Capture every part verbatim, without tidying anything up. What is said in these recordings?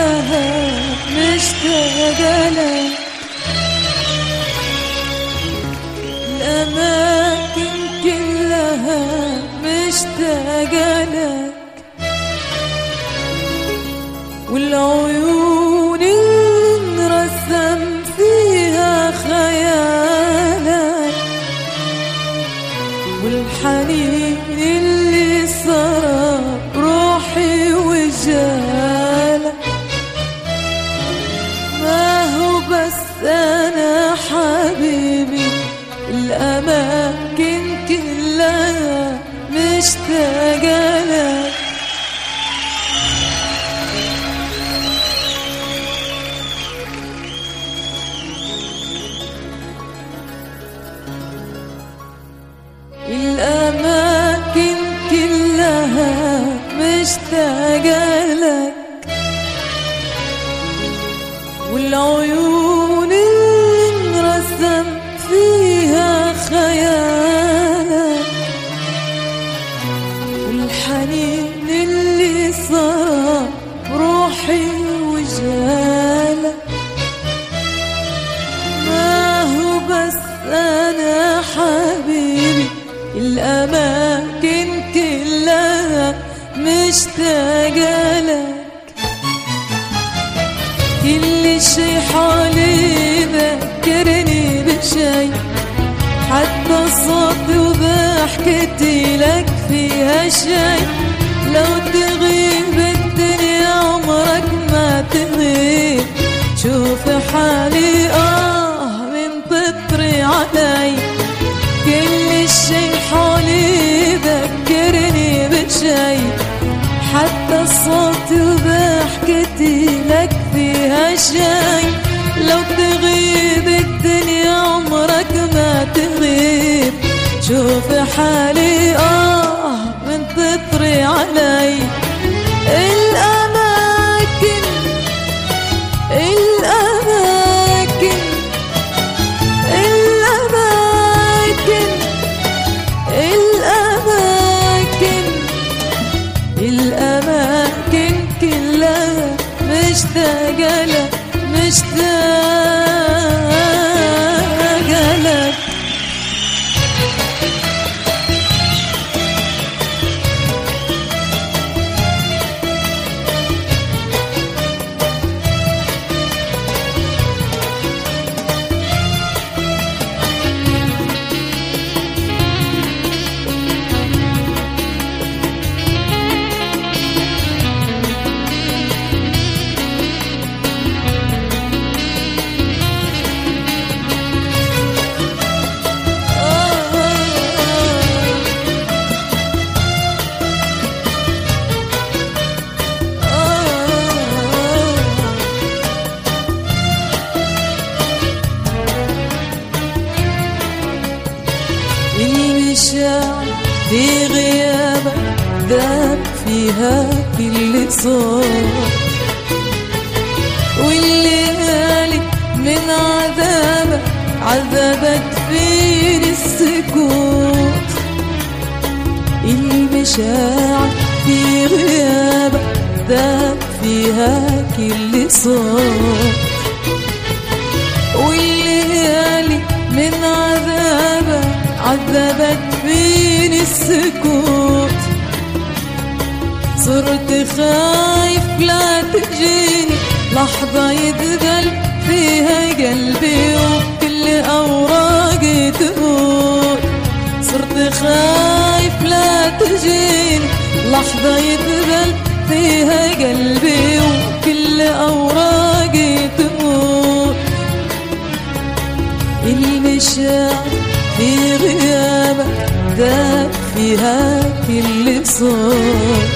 كلها مشتاقة لك، الأماكن كلها مشتاقة لك، والعيون اللي انرسم فيها خيالك، والحنين اللي صار روحي وجالك. ما هو بس أنا حبيبي، الأماكن كلها مشتاقة لك. الأماكن كلها مشتاقة لك، والعيون اللي انرسم فيها خيالك، والحنين اللي صار روحي وجالك. ما هو بس أنا حبيبي، الأماكن كلها مشتاقة لك. كل شي حولي ذكرني بشي، حتى صوتي وضحكتي لك فيها شي. لو تغيب الدنيا عمرك ما تغيب، شوف حالي آه من تطري علي. كل شي حولي ذكرني بشي، حتى صوتي وضحكتي لك فيها شي. لو تغيب الدنيا عمرك ما تغيب، شوف حالي آه من تطري علي. الأماكن الأماكن الأماكن الأماكن الأماكن كلها مشتاقة لك، مشتاقة لك. في غيابك داب فيها كل صوت، والليالي من عذابك عذبت فيني السكوت. المشاعر في غيابك داب فيها كل صوت، والليالي من عذابك عذبت فيني السكوت. صرت خايف لا تجيني لحظة يدخل فيها قلبي وكل أوراقي تموت. صرت خايف لا تجيني لحظة يدخل فيها قلبي وكل أوراقي تموت. المشاعر في غيابك داب فيها كل صوت،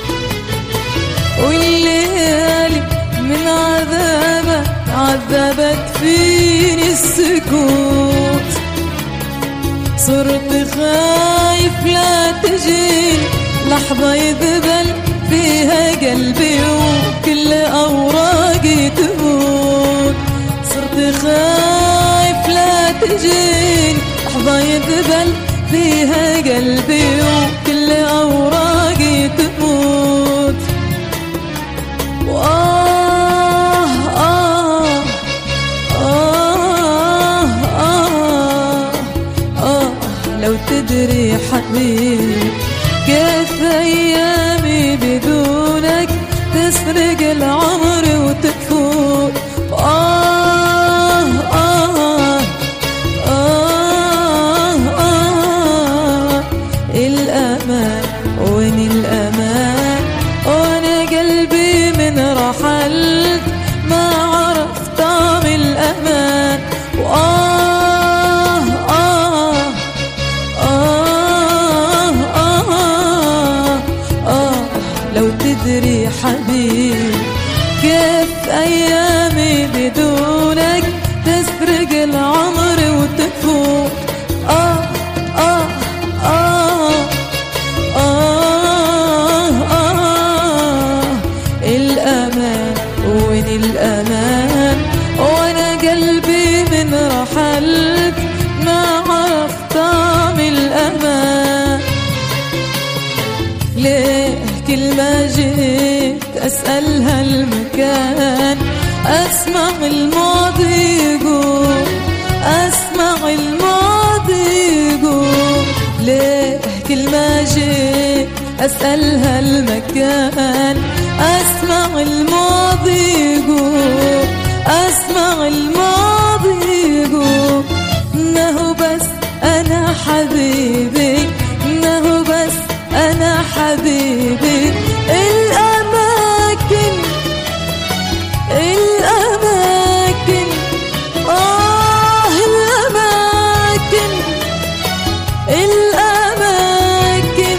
والليالي من عذابك عذبت فيني السكوت. صرت خايف لا تجيني لحظة يذبل فيها قلبي وكل أوراقي تموت. صرت خايف لا تجيني لحظة يذبل فيها قلبي وكل أوراقي تموت. تدري حبيبي كيف أيامي بدونك تسرق العمر وتفوت. آه آه آه آه الأمان وين الأمان، وأنا قلبي من رحلت ما عرفت طعم الأمان. وآه آه آه آه آه لو تدري حبيبي كيف أيامي بدونك تسرق العمر وتفوت. آه آه آه آه آه الأمان وين الأمان، وأنا قلبي من رحلت ما عرفت طعم الأمان. ليه كل ما جيت أسأل هالمكان أسمع الماضي يقول، أسمع الماضي يقول. ليه كل ما جيت أسأل هالمكان أسمع الماضي يقول، أسمع الماضي يقول. إنه بس أنا حبيبي، إنه بس أنا حبيبي. الأماكن الأماكن آه الأماكن الأماكن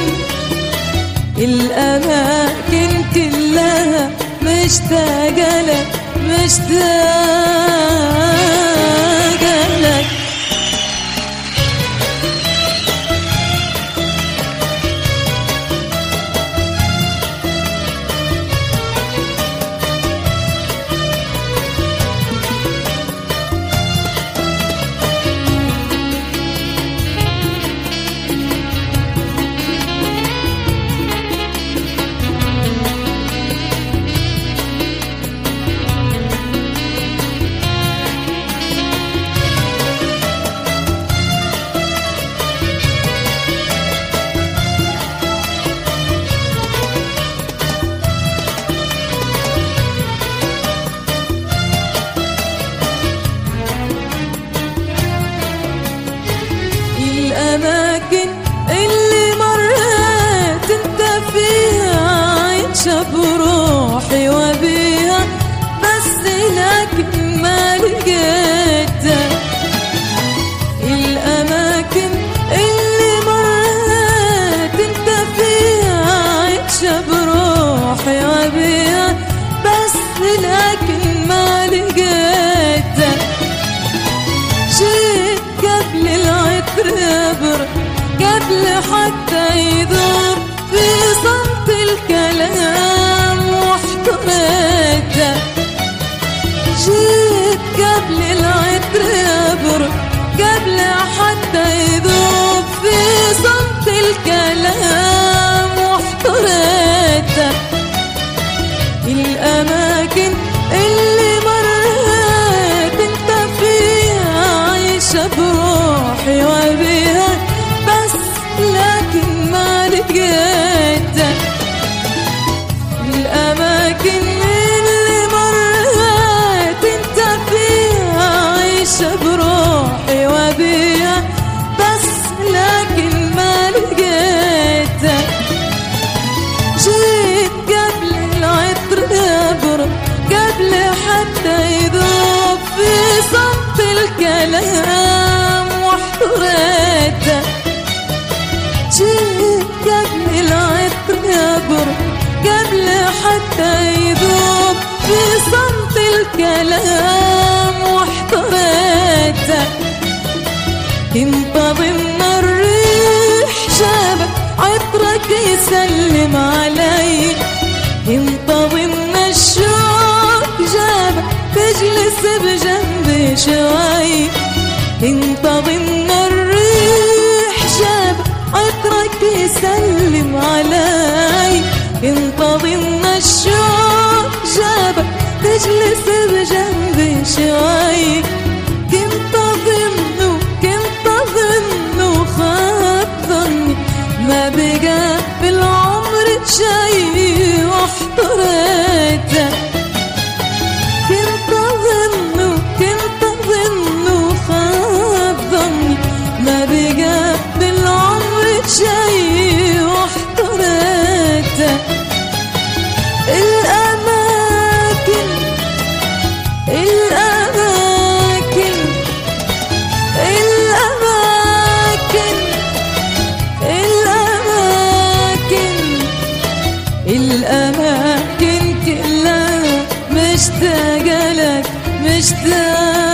الأماكن كلها مشتاقة لك، مشتاقة لك. الأماكن اللي مريت انت فيها عايشة بروحي وبيها، بس لكن ما لقيتها. الأماكن اللي مريت انت فيها عايشة بروحي وبيها، بس لكن ما لقيتها. جيت قبل العطر يبرد، قبل حتى يذوب في صمت الكلام واحتميته. جيت قبل العطر يبرد، قبل حتى يذوب في صمت الكلام واحتميته. الأماكن اللي مريت انت فيها عايشة بروحي وبيها، بس لكن ما لقيتها. الأماكن اللي مريت انت فيها عايشة بروحي وبيها، بس لكن ما لقيتها. جيت قبل العطر يبرد، قبل حتى يذوب في صمت الكلام واحتريته. جيت قبل العطر يبرد، قبل حتى يذوب في صمت الكلام واحتريته. انتظم الريح شابك عطرك يسلم علي، انتظم الشوق جابك تجلس بجنبي شوي. انتظم الريح جابك عطرك يسلم علي، انتظم الشوق جابك تجلس بجنبي شوي. كنت أظن كنت أظن خاف واحتريت. كنت أظن كنت أظن خاب ظني ما بقى بالعمر شي واحتريت. الأماكن الأماكن الأماكن الأماكن الأماكن كلها مشتاقة لك مشتاقة